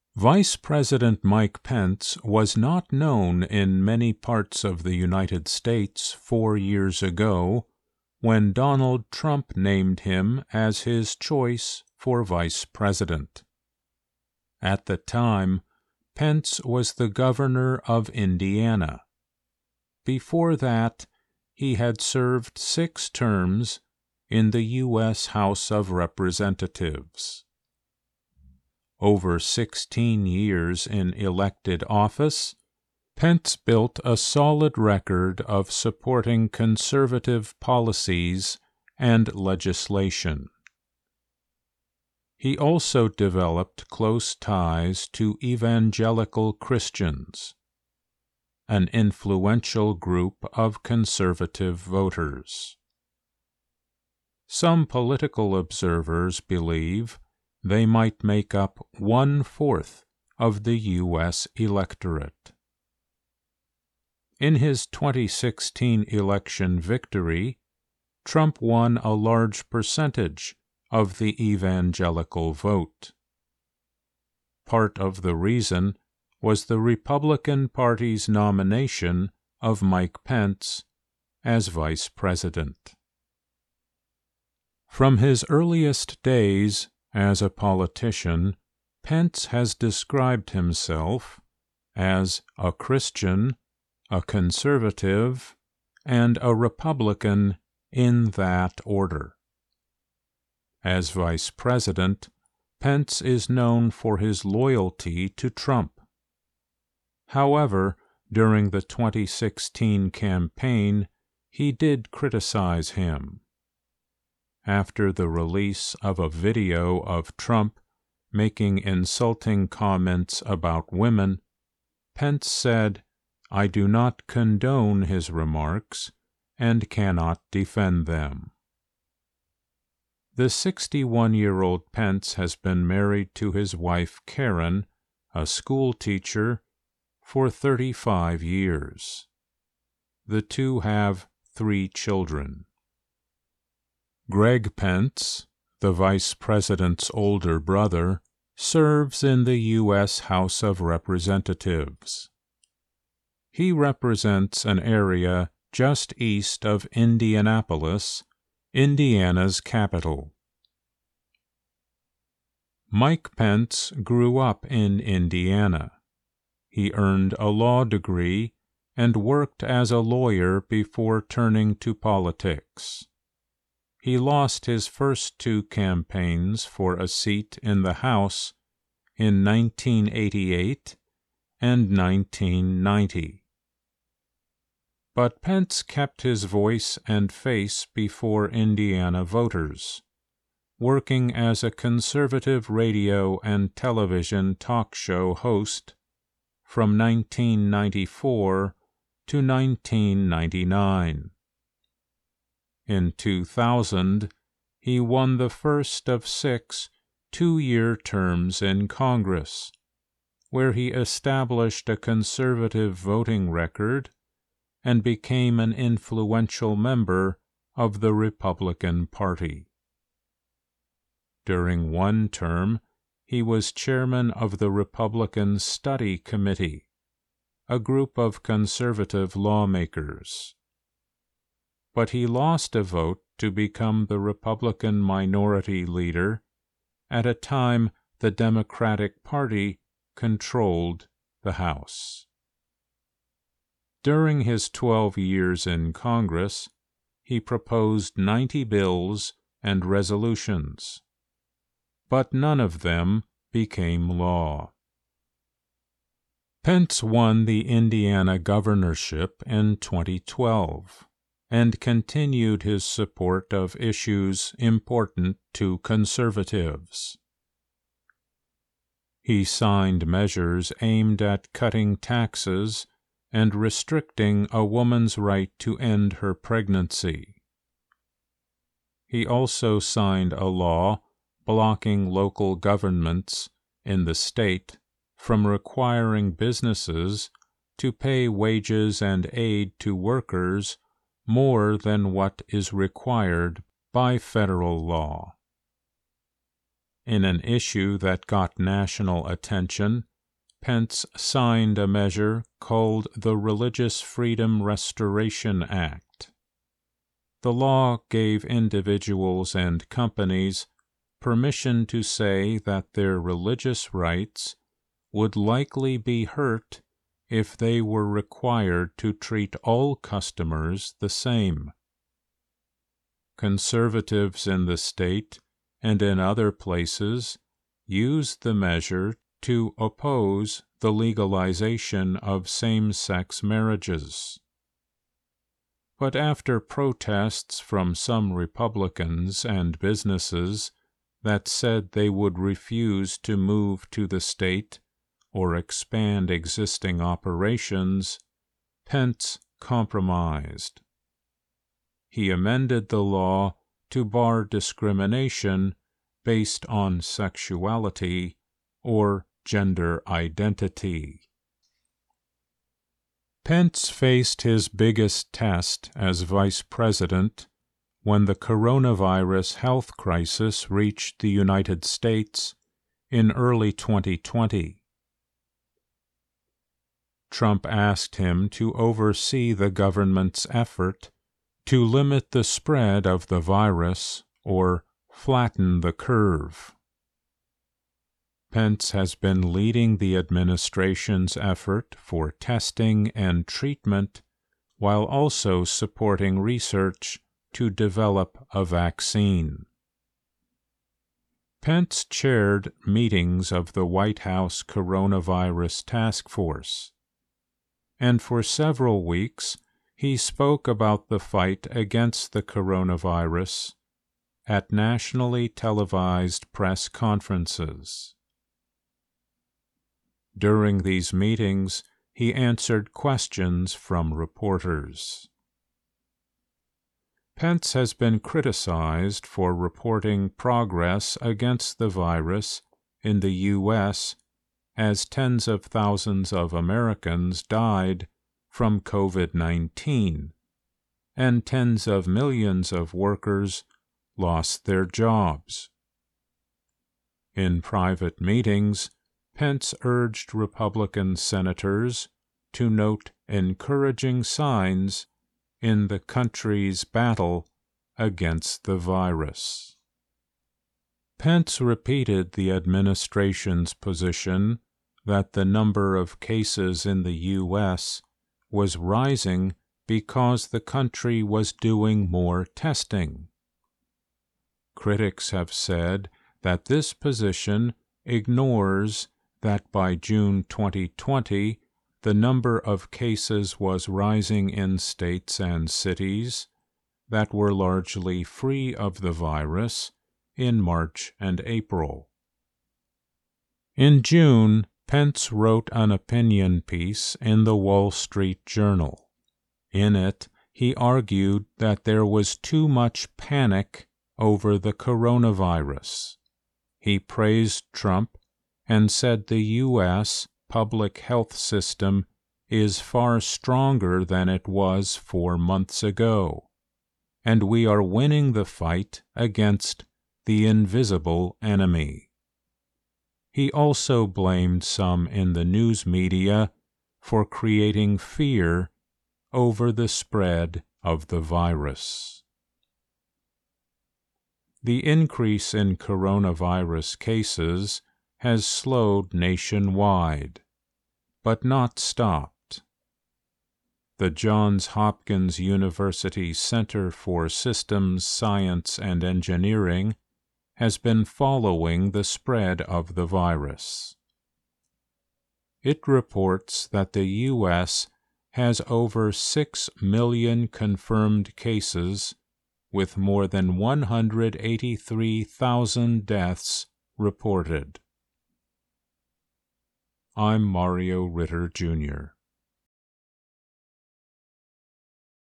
Vice President Mike Pence was not known in many parts of the United States 4 years ago when Donald Trump named him as his choice for vice president. At the time, Pence was the governor of Indiana. Before that, he had served 6 terms in the U.S. House of Representatives. Over 16 years in elected office, Pence built a solid record of supporting conservative policies and legislation. He also developed close ties to evangelical Christians, an influential group of conservative voters. Some political observers believe they might make up 1/4 of the U.S. electorate. In his 2016 election victory, Trump won a large percentage of the evangelical vote. Part of the reason was the Republican Party's nomination of Mike Pence as vice president. From his earliest days as a politician, Pence has described himself as a Christian, a conservative, and a Republican in that order. As vice president, Pence is known for his loyalty to Trump. However, during the 2016 campaign, he did criticize him. After the release of a video of Trump making insulting comments about women, Pence said, "I do not condone his remarks and cannot defend them." The 61-year-old Pence has been married to his wife Karen, a school teacher, for 35 years. The two have 3 children. Greg Pence, the vice president's older brother, serves in the U.S. House of Representatives. He represents an area just east of Indianapolis, Indiana's capital. Mike Pence grew up in Indiana. He earned a law degree and worked as a lawyer before turning to politics. He lost his first 2 campaigns for a seat in the House in 1988 and 1990. But Pence kept his voice and face before Indiana voters, working as a conservative radio and television talk show host from 1994 to 1999. In 2000, he won the first of 6 2-year terms in Congress, where he established a conservative voting record and became an influential member of the Republican Party. During one term, he was chairman of the Republican Study Committee, a group of conservative lawmakers. But he lost a vote to become the Republican minority leader at a time the Democratic Party controlled the House. During his 12 years in Congress, he proposed 90 bills and resolutions, but none of them became law. Pence won the Indiana governorship in 2012 and continued his support of issues important to conservatives. He signed measures aimed at cutting taxes and restricting a woman's right to end her pregnancy. He also signed a law blocking local governments in the state from requiring businesses to pay wages and aid to workers more than what is required by federal law. in an issue that got national attention, Pence signed a measure called the Religious Freedom Restoration Act. The law gave individuals and companies permission to say that their religious rights would likely be hurt if they were required to treat all customers the same. Conservatives in the state and in other places used the measure to oppose the legalization of same-sex marriages. But after protests from some Republicans and businesses that said they would refuse to move to the state or expand existing operations, Pence compromised. He amended the law to bar discrimination based on sexuality or gender identity. Pence faced his biggest test as vice president when the coronavirus health crisis reached the United States in early 2020. Trump asked him to oversee the government's effort to limit the spread of the virus or flatten the curve. Pence has been leading the administration's effort for testing and treatment while also supporting research to develop a vaccine. Pence chaired meetings of the White House Coronavirus Task Force, and for several weeks he spoke about the fight against the coronavirus at nationally televised press conferences. During these meetings, he answered questions from reporters. Pence has been criticized for reporting progress against the virus in the U.S. as tens of thousands of Americans died from COVID-19, and tens of millions of workers lost their jobs. In private meetings, Pence urged Republican senators to note encouraging signs in the country's battle against the virus. Pence repeated the administration's position that the number of cases in the U.S. was rising because the country was doing more testing. Critics have said that this position ignores that by June 2020, the number of cases was rising in states and cities that were largely free of the virus in March and April. In June, Pence wrote an opinion piece in the Wall Street Journal. In it, he argued that there was too much panic over the coronavirus. He praised Trump and said the U.S. public health system is far stronger than it was 4 months ago, and we are winning the fight against the invisible enemy. He also blamed some in the news media for creating fear over the spread of the virus. The increase in coronavirus cases has slowed nationwide, but not stopped. The Johns Hopkins University Center for Systems Science and Engineering has been following the spread of the virus. It reports that the U.S. has over 6 million confirmed cases, with more than 183,000 deaths reported. I'm Mario Ritter, Jr.